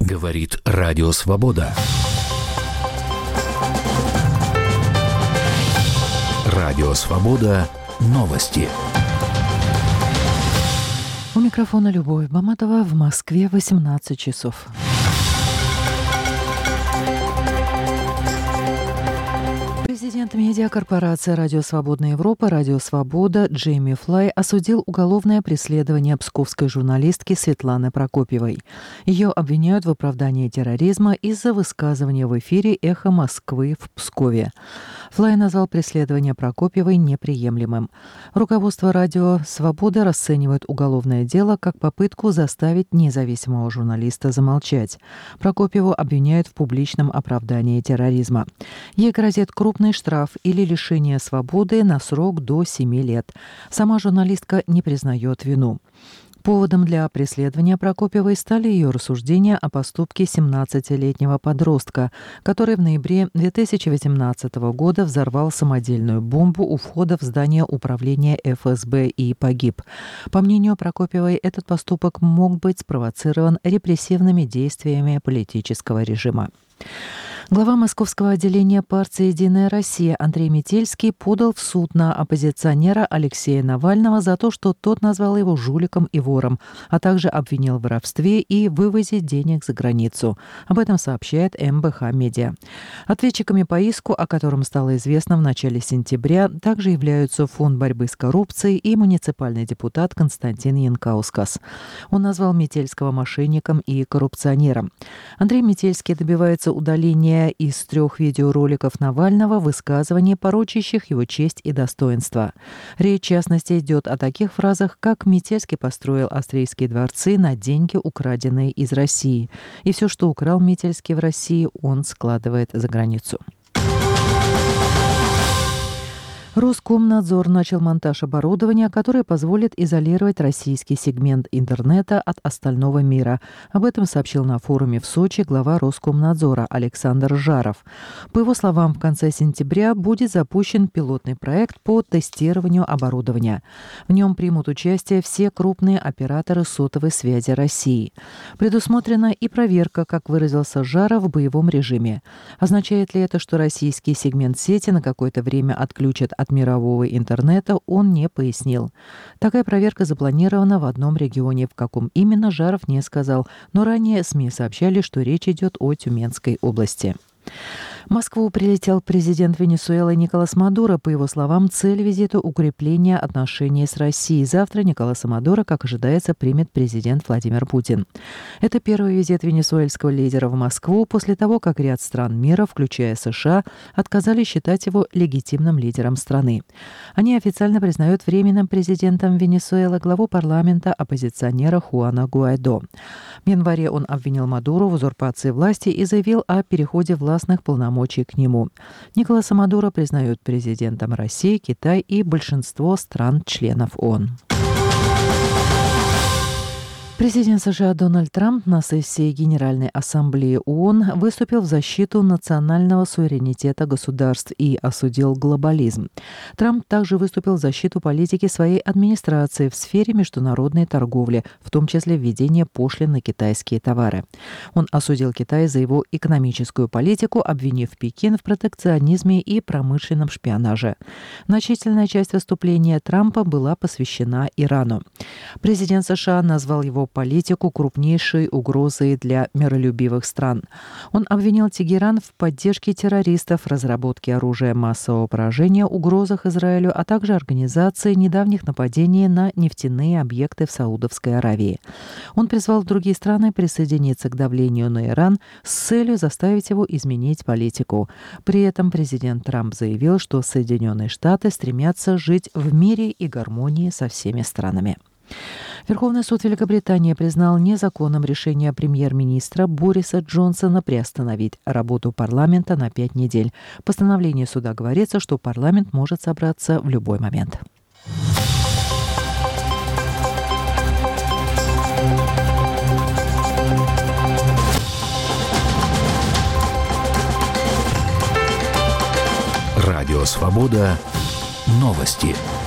Говорит Радио Свобода. Радио Свобода. Новости. У микрофона Любовь Баматова. В Москве 18 часов. Президент медиакорпорации «Радио Свободная Европа» «Радио Свобода» Джейми Флай осудил уголовное преследование псковской журналистки Светланы Прокопьевой. Ее обвиняют в оправдании терроризма из-за высказывания в эфире «Эхо Москвы» в Пскове. Флай назвал преследование Прокопьевой неприемлемым. Руководство «Радио Свобода» расценивает уголовное дело как попытку заставить независимого журналиста замолчать. Прокопьеву обвиняют в публичном оправдании терроризма. Ей грозит крупный штраф или лишение свободы на срок до 7 лет. Сама журналистка не признает вину. Поводом для преследования Прокопьевой стали ее рассуждения о поступке 17-летнего подростка, который в ноябре 2018 года взорвал самодельную бомбу у входа в здание управления ФСБ и погиб. По мнению Прокопьевой, этот поступок мог быть спровоцирован репрессивными действиями политического режима. Глава московского отделения партии «Единая Россия» Андрей Метельский подал в суд на оппозиционера Алексея Навального за то, что тот назвал его жуликом и вором, а также обвинил в воровстве и вывозе денег за границу. Об этом сообщает МБХ Медиа. Ответчиками по иску, о котором стало известно в начале сентября, также являются Фонд борьбы с коррупцией и муниципальный депутат Константин Янкаускас. Он назвал Метельского мошенником и коррупционером. Андрей Метельский добивается удаления из 3 видеороликов Навального высказываний, порочащих его честь и достоинство. Речь, в частности, идет о таких фразах, как «Метельский построил австрийские дворцы на деньги, украденные из России». И все, что украл Метельский в России, он складывает за границу. Роскомнадзор начал монтаж оборудования, которое позволит изолировать российский сегмент интернета от остального мира. Об этом сообщил на форуме в Сочи глава Роскомнадзора Александр Жаров. По его словам, в конце сентября будет запущен пилотный проект по тестированию оборудования. В нем примут участие все крупные операторы сотовой связи России. Предусмотрена и проверка, как выразился Жаров, в боевом режиме. Означает ли это, что российский сегмент сети на какое-то время отключат от мирового интернета, он не пояснил. Такая проверка запланирована в одном регионе, в каком именно Жаров не сказал, но ранее СМИ сообщали, что речь идет о Тюменской области. В Москву прилетел президент Венесуэлы Николас Мадуро. По его словам, цель визита – укрепление отношений с Россией. Завтра Николаса Мадуро, как ожидается, примет президент Владимир Путин. Это первый визит венесуэльского лидера в Москву после того, как ряд стран мира, включая США, отказались считать его легитимным лидером страны. Они официально признают временным президентом Венесуэлы главу парламента оппозиционера Хуана Гуайдо. В январе он обвинил Мадуро в узурпации власти и заявил о переходе властных полномочий к нему. Николаса Мадуро признают президентом России, Китай и большинство стран-членов ООН. Президент США Дональд Трамп на сессии Генеральной Ассамблеи ООН выступил в защиту национального суверенитета государств и осудил глобализм. Трамп также выступил в защиту политики своей администрации в сфере международной торговли, в том числе введения пошлин на китайские товары. Он осудил Китай за его экономическую политику, обвинив Пекин в протекционизме и промышленном шпионаже. Значительная часть выступления Трампа была посвящена Ирану. Президент США назвал его политику крупнейшей угрозой для миролюбивых стран. Он обвинил Тегеран в поддержке террористов, разработке оружия массового поражения, угрозах Израилю, а также организации недавних нападений на нефтяные объекты в Саудовской Аравии. Он призвал другие страны присоединиться к давлению на Иран с целью заставить его изменить политику. При этом президент Трамп заявил, что Соединенные Штаты стремятся жить в мире и гармонии со всеми странами. Верховный суд Великобритании признал незаконным решение премьер-министра Бориса Джонсона приостановить работу парламента на 5 недель. В постановлении суда говорится, что парламент может собраться в любой момент. Радио Свобода. Новости.